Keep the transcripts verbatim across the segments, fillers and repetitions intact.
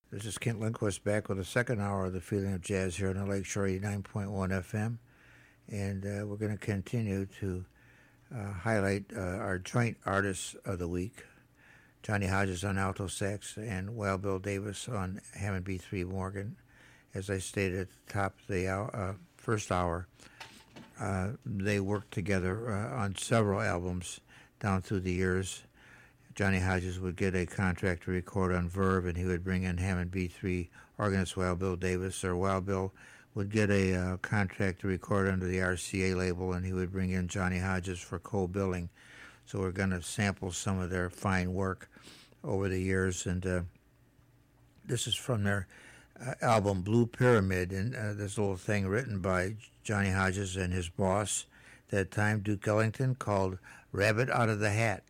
This is Kent Lindquist back with the second hour of the Feeling of Jazz here on the Lakeshore eighty-nine point one F M. And uh, we're going to continue to uh, highlight uh, our joint artists of the week. Johnny Hodges on alto sax and Wild Bill Davis on Hammond B three Morgan. As I stated at the top of the hour, uh, first hour, uh, they worked together uh, on several albums down through the years. Johnny Hodges would get a contract to record on Verve, and he would bring in Hammond B three organist Wild Bill Davis, or Wild Bill would get a uh, contract to record under the R C A label, and he would bring in Johnny Hodges for co-billing. So we're going to sample some of their fine work over the years, and uh, this is from their uh, album Blue Pyramid, and uh, this little thing written by Johnny Hodges and his boss at that time, Duke Ellington, called Rabbit Out of the Hat.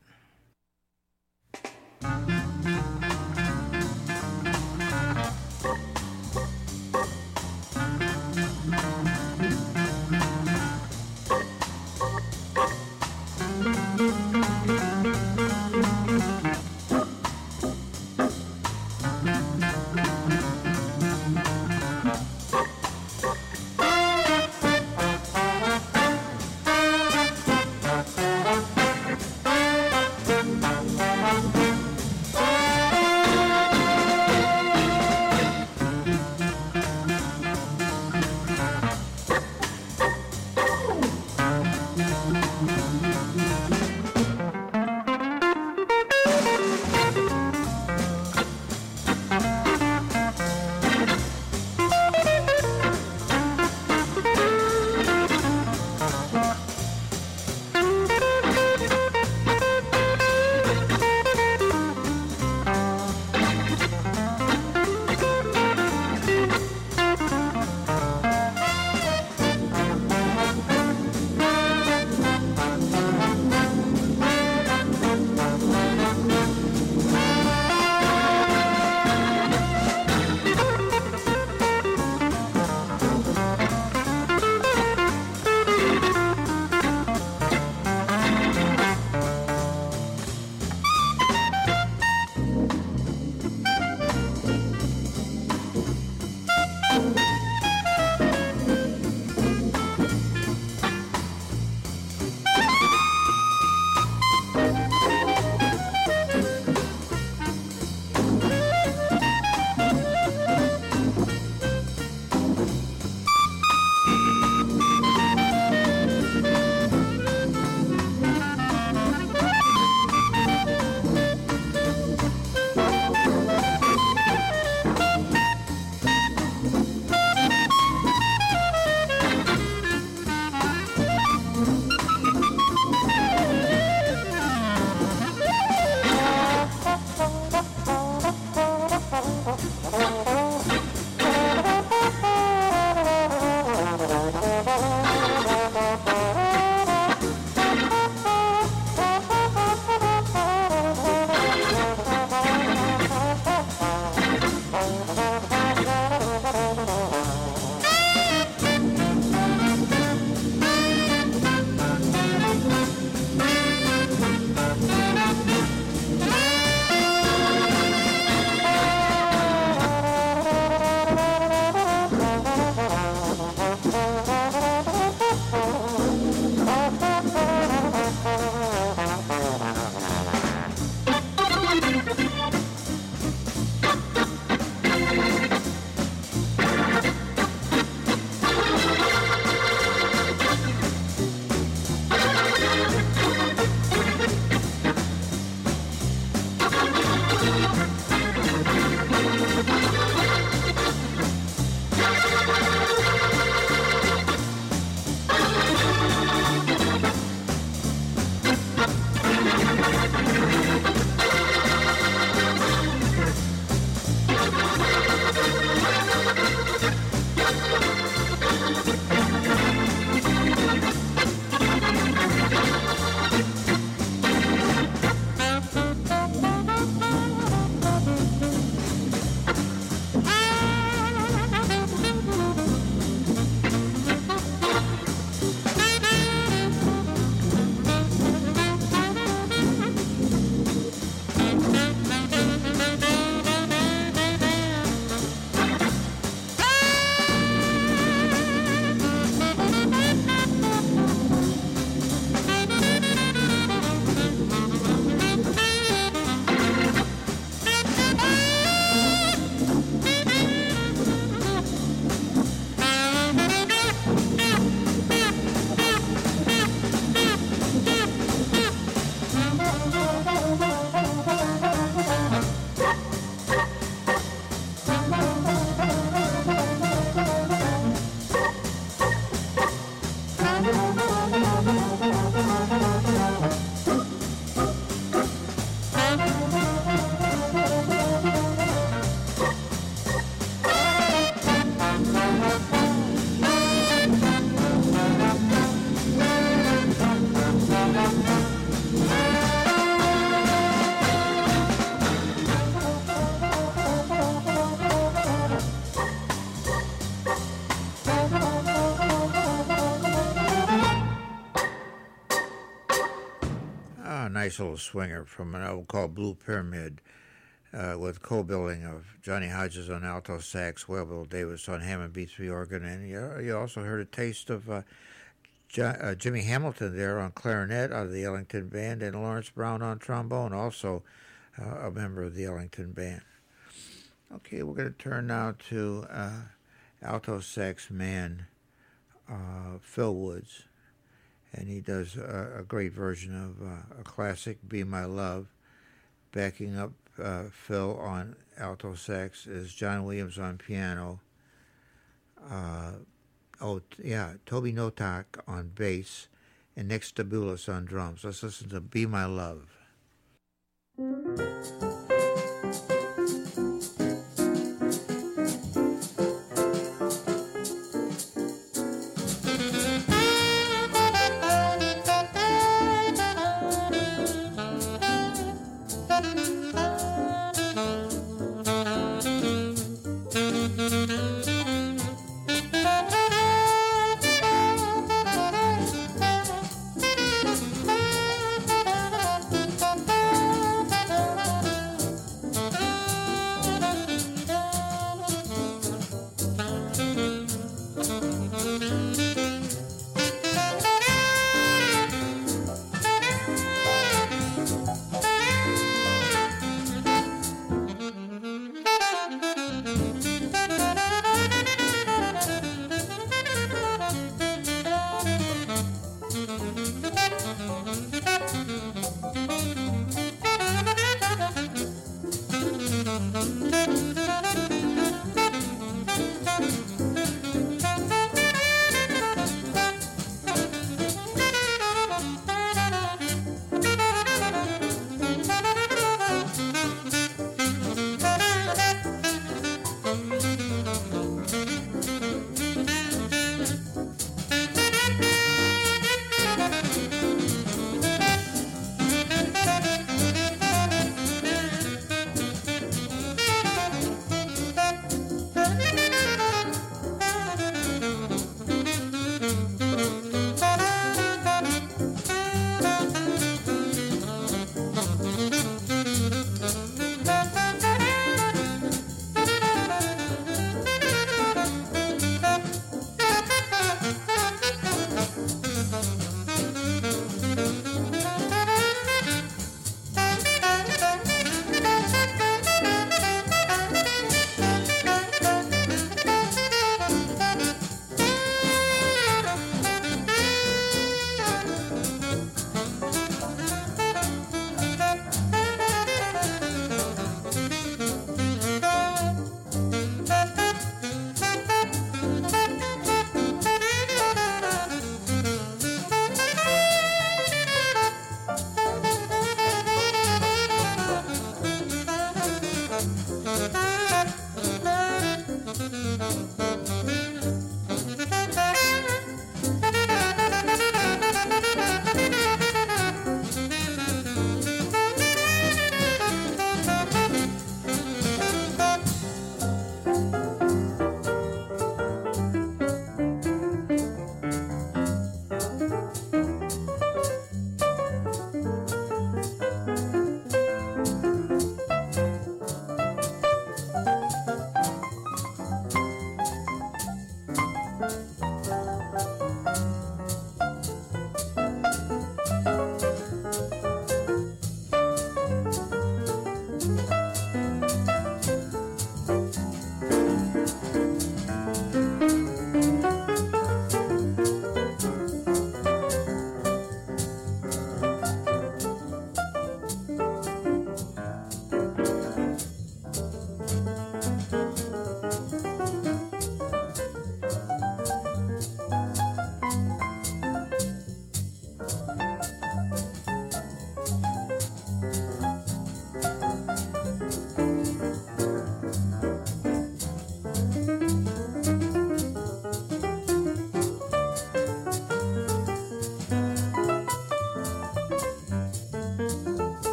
nice little swinger from an album called Blue Pyramid, uh, with co-billing of Johnny Hodges on alto sax, Whale Bill Davis on Hammond B three organ, and you, you also heard a taste of uh, Jo- uh, Jimmy Hamilton there on clarinet out of the Ellington Band, and Lawrence Brown on trombone, also uh, a member of the Ellington Band. Okay, we're going to turn now to uh, alto sax man uh, Phil Woods, and he does a, a great version of uh, a classic, Be My Love. Backing up uh, Phil on alto sax is John Williams on piano. Uh, oh, yeah, Toby Notak on bass, and Nick Stabulis on drums. Let's listen to Be My Love.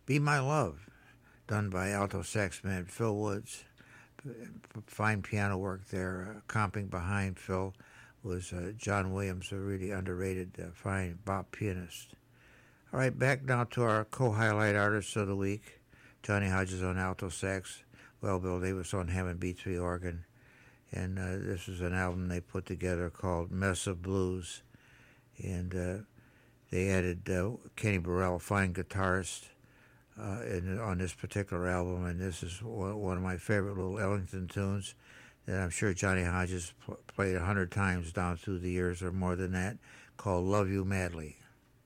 Be My Love, done by alto sax man Phil Woods. Fine piano work there. Uh, comping behind Phil was uh, John Williams, a really underrated, uh, fine bop pianist. All right, back now to our co-highlight artists of the week. Johnny Hodges on alto sax, Wild Bill Davis on Hammond B three organ. And uh, this is an album they put together called Mess of Blues. And uh, they added uh, Kenny Burrell, fine guitarist, uh, in, on this particular album. And this is one of my favorite little Ellington tunes that I'm sure Johnny Hodges pl- played a hundred times down through the years or more than that, called Love You Madly.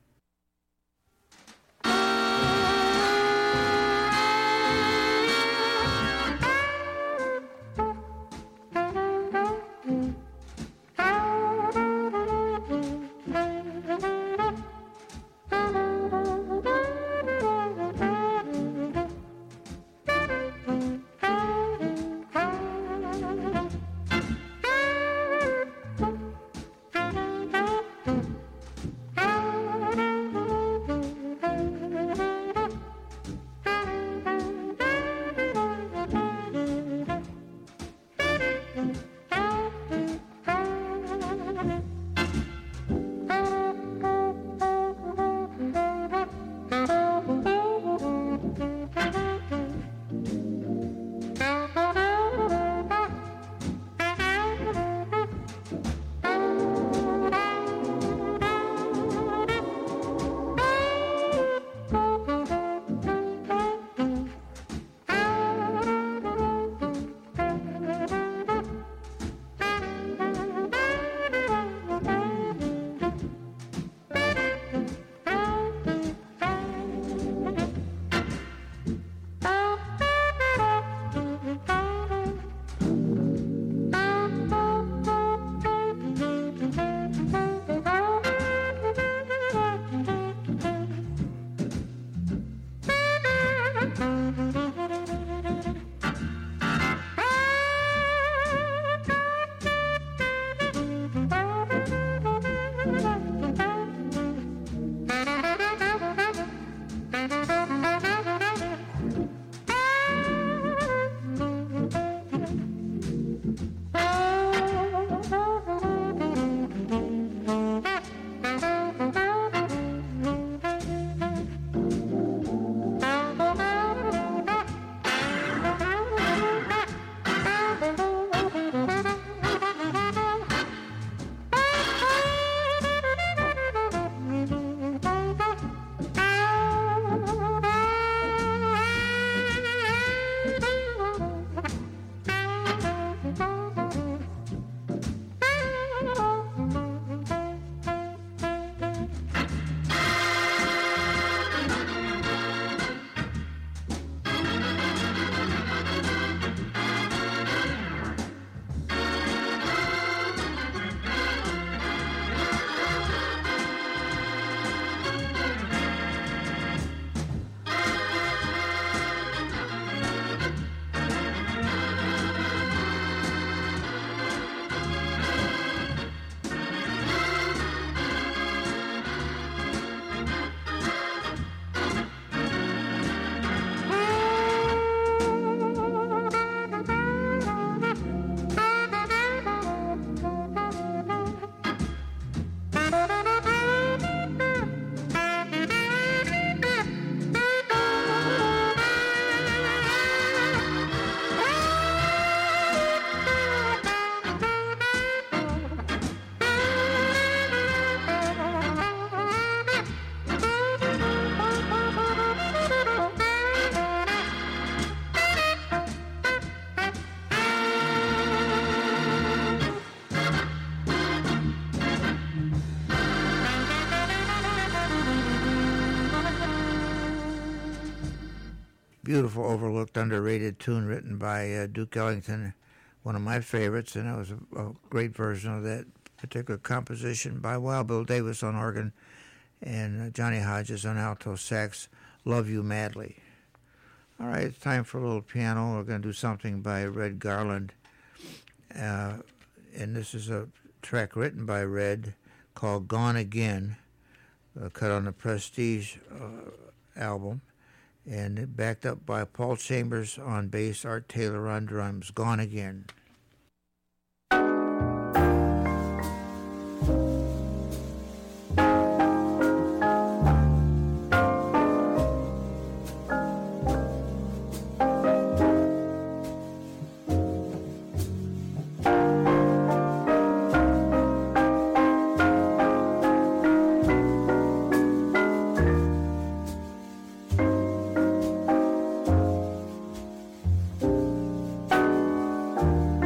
Beautiful, overlooked, underrated tune written by uh, Duke Ellington, one of my favorites, and it was a, a great version of that particular composition by Wild Bill Davis on organ and uh, Johnny Hodges on alto sax, Love You Madly. All right, it's time for a little piano. We're going to do something by Red Garland, uh, and this is a track written by Red called Gone Again, uh, cut on the Prestige uh, album. and backed up by Paul Chambers on bass, Art Taylor on drums. Gone Again. Thank you.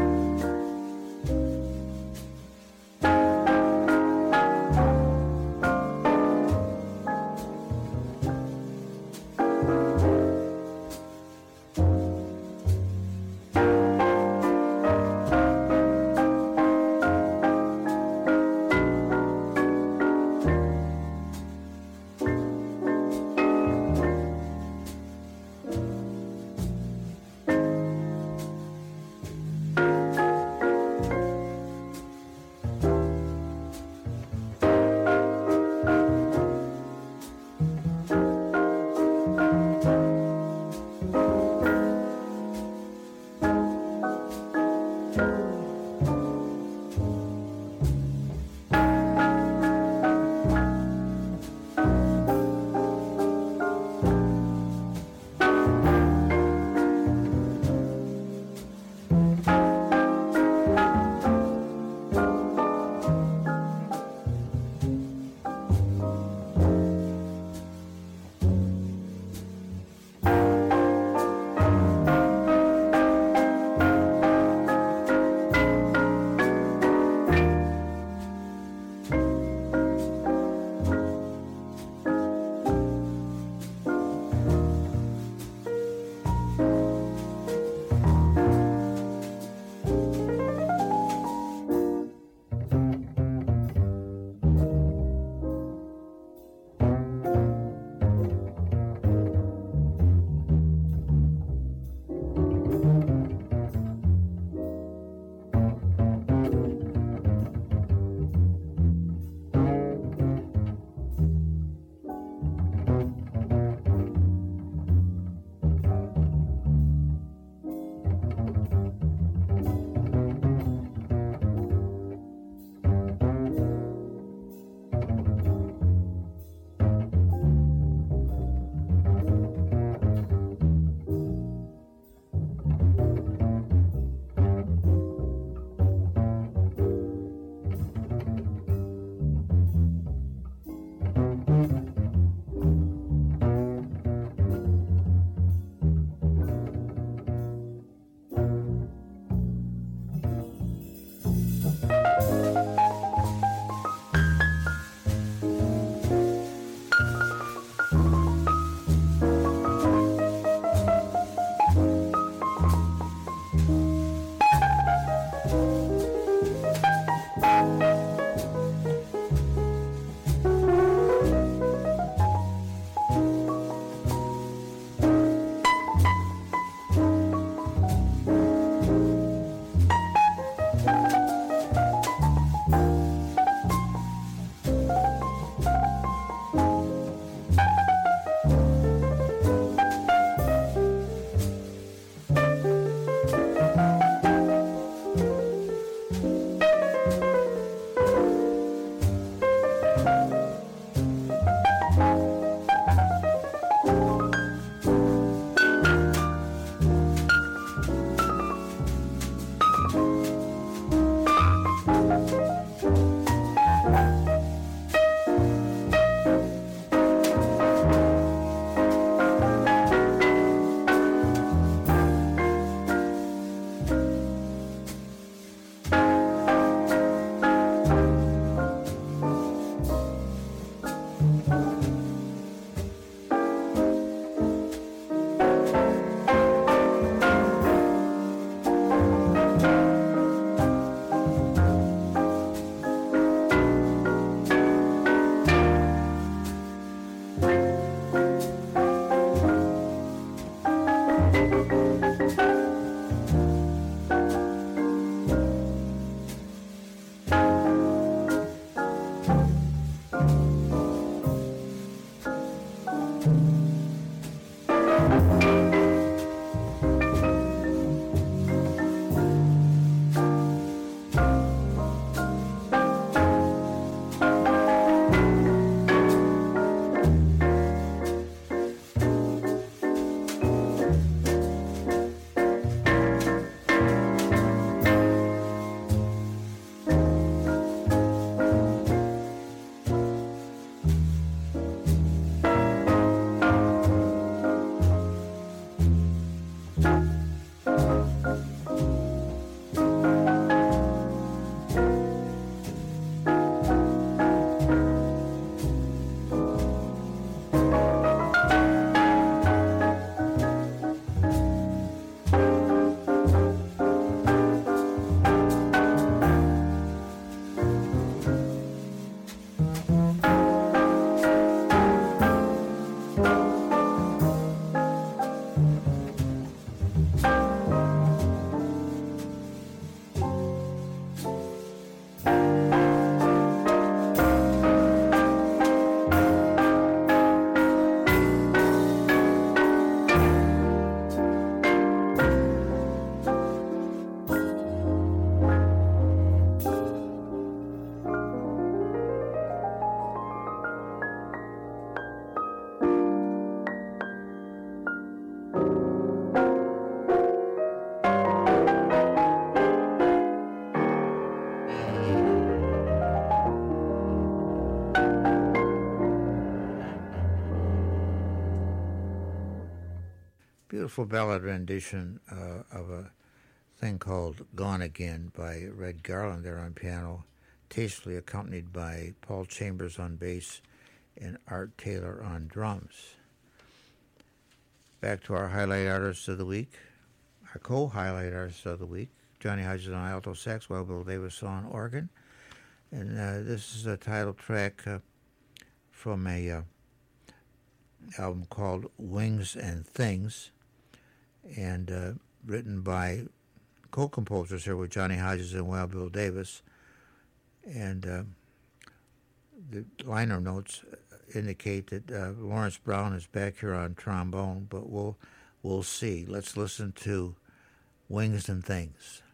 beautiful ballad rendition uh, of a thing called Gone Again by Red Garland there on piano, tastefully accompanied by Paul Chambers on bass and Art Taylor on drums. Back to our highlight artists of the week, our co-highlight artists of the week, Johnny Hodges on alto sax, Wild Bill Davis on organ. And uh, this is a title track uh, from a uh, album called Wings and Things, and uh, written by co-composers here with Johnny Hodges and Wild Bill Davis. And uh, the liner notes indicate that uh, Lawrence Brown is back here on trombone, but we'll we'll see. Let's listen to Wings and Things.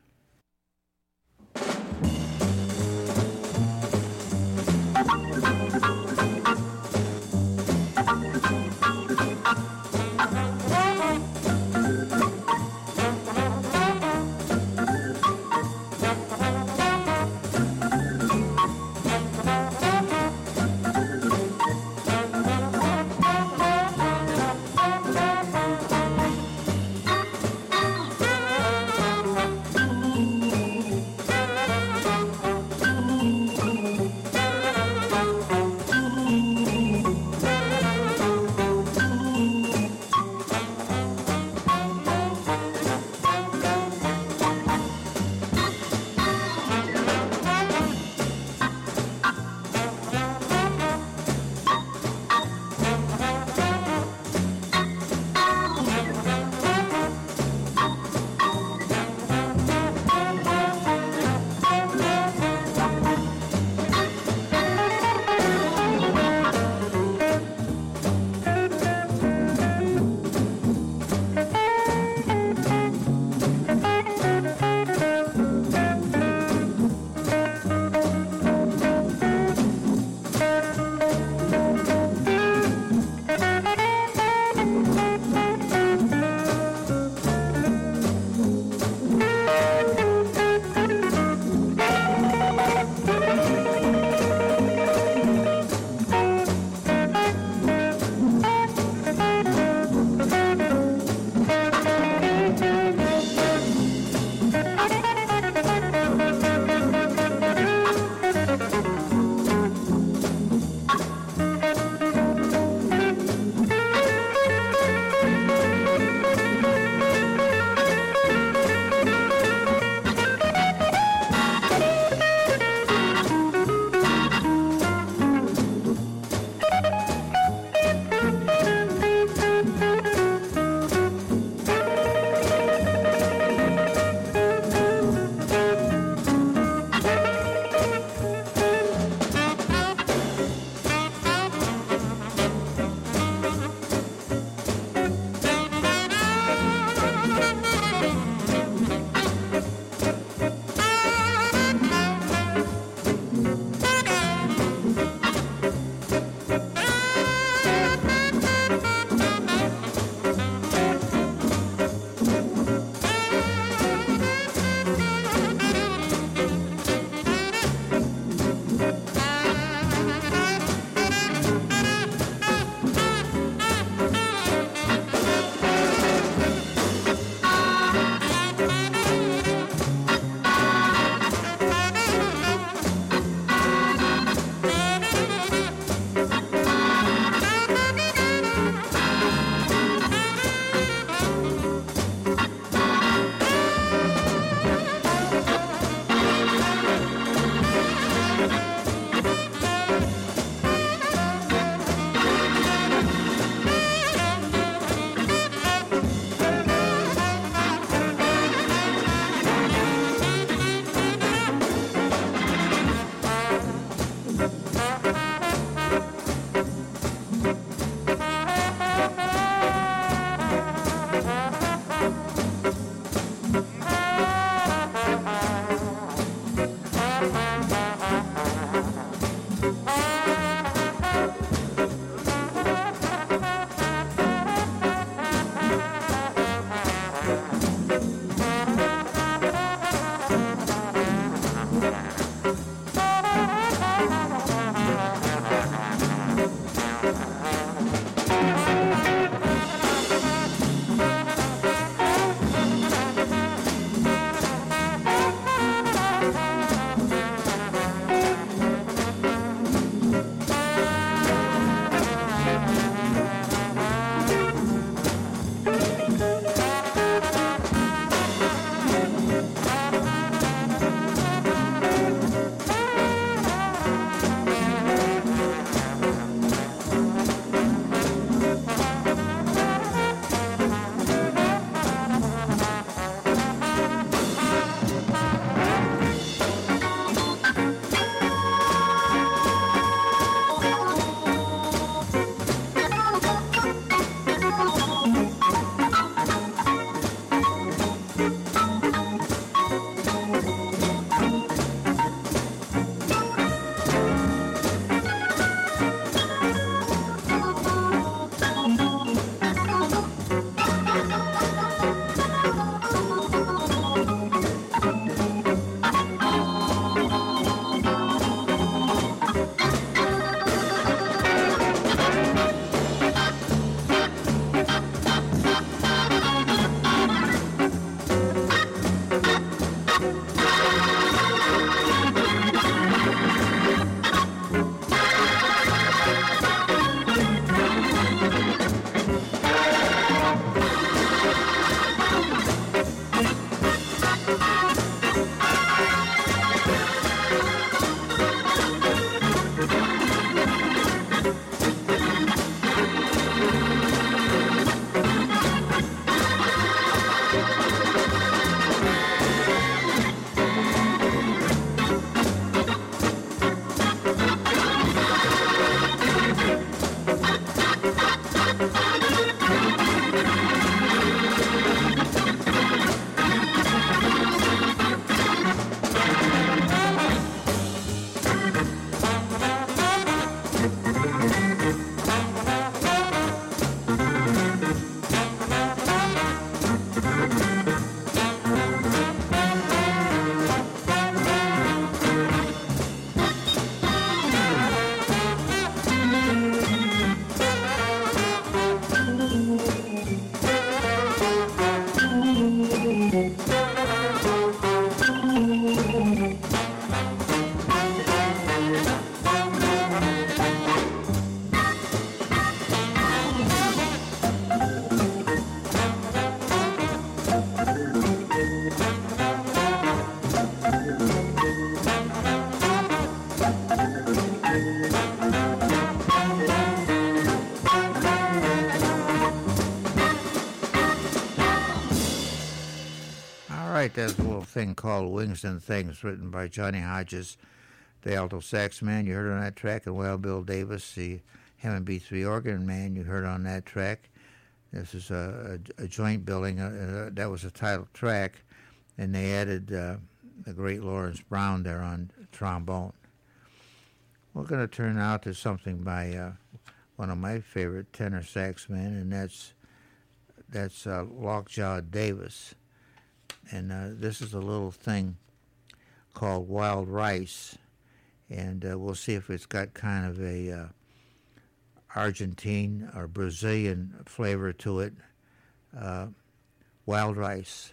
There's a little thing called Wings and Things, written by Johnny Hodges, the alto sax man you heard on that track, and Wild Bill Davis, the Hammond B three organ man you heard on that track. This is a, a, a joint billing. Uh, uh, that was a title track, and they added uh, the great Lawrence Brown there on trombone. We're going to turn out to something by uh, one of my favorite tenor sax men, and that's that's uh, Lockjaw Davis. And uh, this is a little thing called Wild Rice, and uh, we'll see if it's got kind of a uh, Argentine or Brazilian flavor to it. Uh, Wild Rice.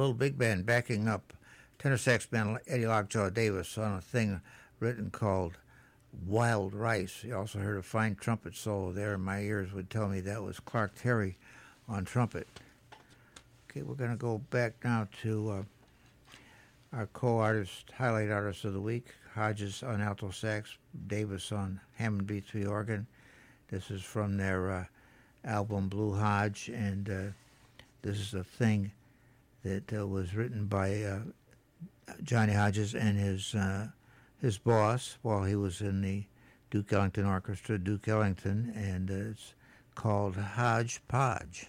little big band backing up tenor sax man Eddie Lockjaw Davis on a thing written called Wild Rice. You also heard a fine trumpet solo there, and my ears would tell me that was Clark Terry on trumpet. Okay, we're going to go back now to uh, our co-artist, highlight artist of the week, Hodges on alto sax, Davis on Hammond B three organ. This is from their uh, album Blue Hodge, and uh, this is a thing that uh, was written by uh, Johnny Hodges and his uh, his boss while he was in the Duke Ellington Orchestra, Duke Ellington, and uh, it's called Hodge Podge.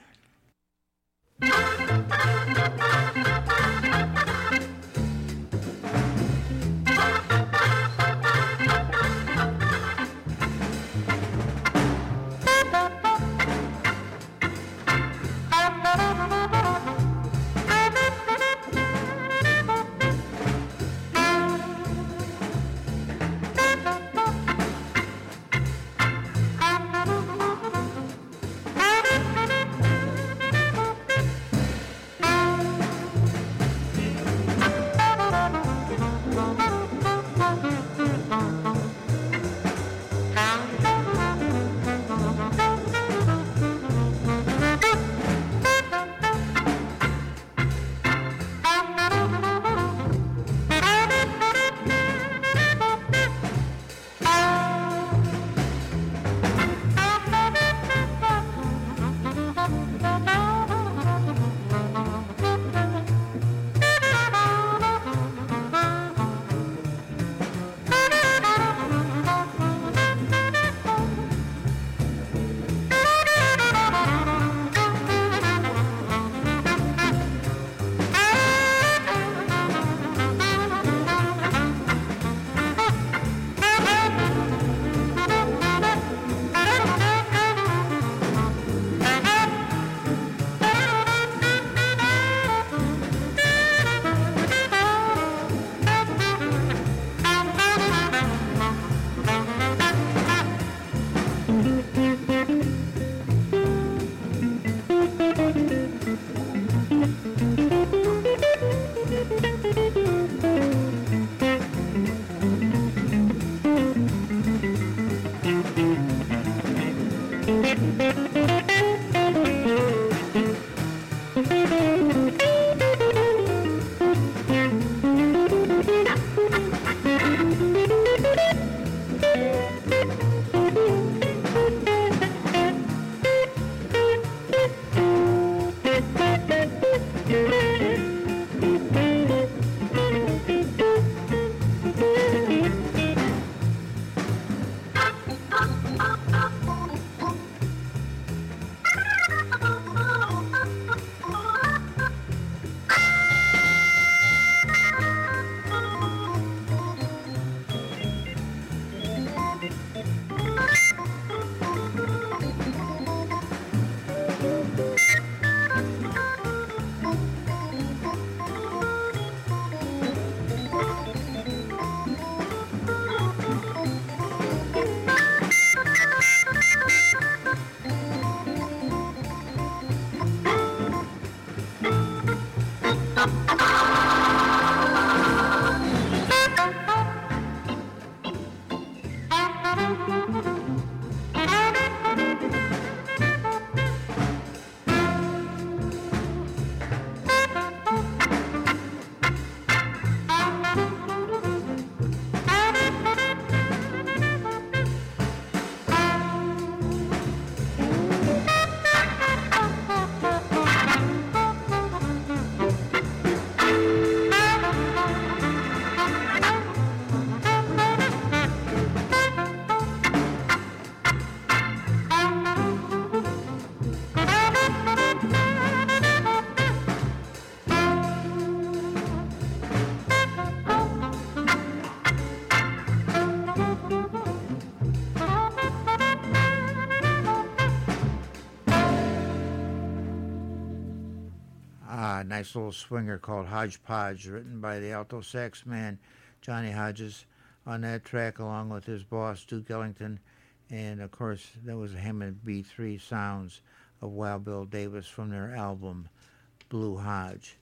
Nice little swinger called Hodgepodge, written by the alto sax man Johnny Hodges on that track, along with his boss Duke Ellington, and of course that was Hammond B three sounds of Wild Bill Davis from their album Blue Hodge.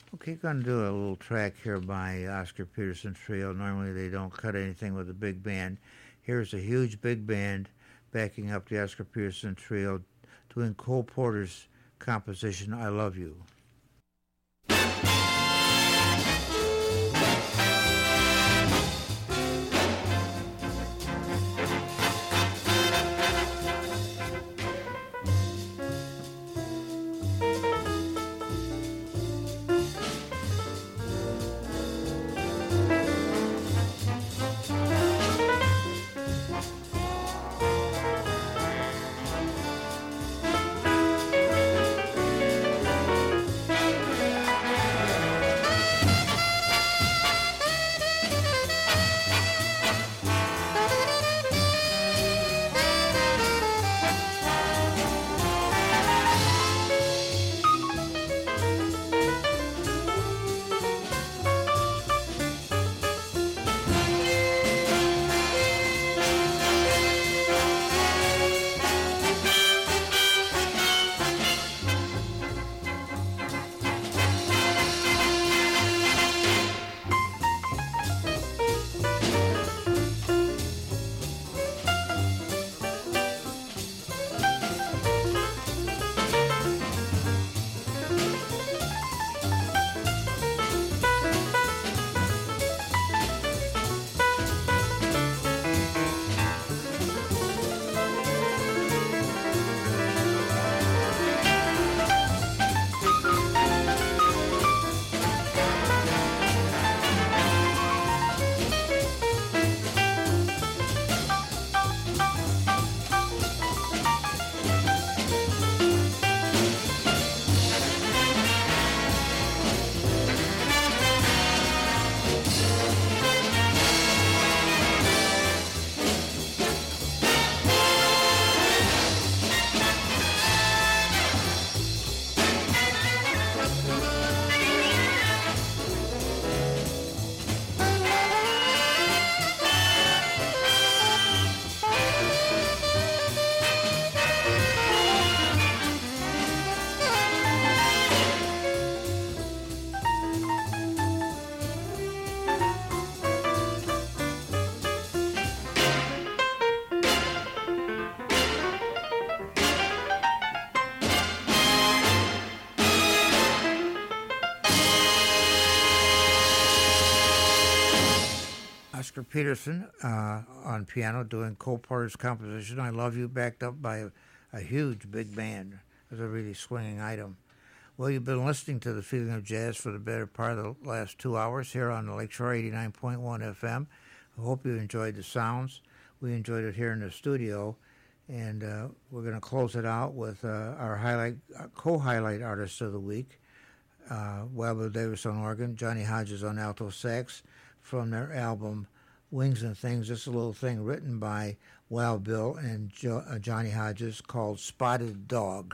Okay, going to do a little track here by Oscar Peterson Trio. Normally they don't cut anything with a big band. Here's a huge big band backing up the Oscar Peterson Trio doing Cole Porter's composition, I Love You. Oscar Peterson uh, on piano doing Cole Porter's composition, I Love You, backed up by a, a huge big band. It was a really swinging item. Well, you've been listening to The Feeling of Jazz for the better part of the last two hours here on the Lakeshore eighty-nine point one F M. I hope you enjoyed the sounds. We enjoyed it here in the studio, and uh, we're going to close it out with uh, our highlight, uh, co-highlight artist of the week, uh, Wild Bill Davis on organ, Johnny Hodges on alto sax, from their album Wings and Things. Just a little thing written by Wild Bill and jo- uh, Johnny Hodges called Spotted Dog.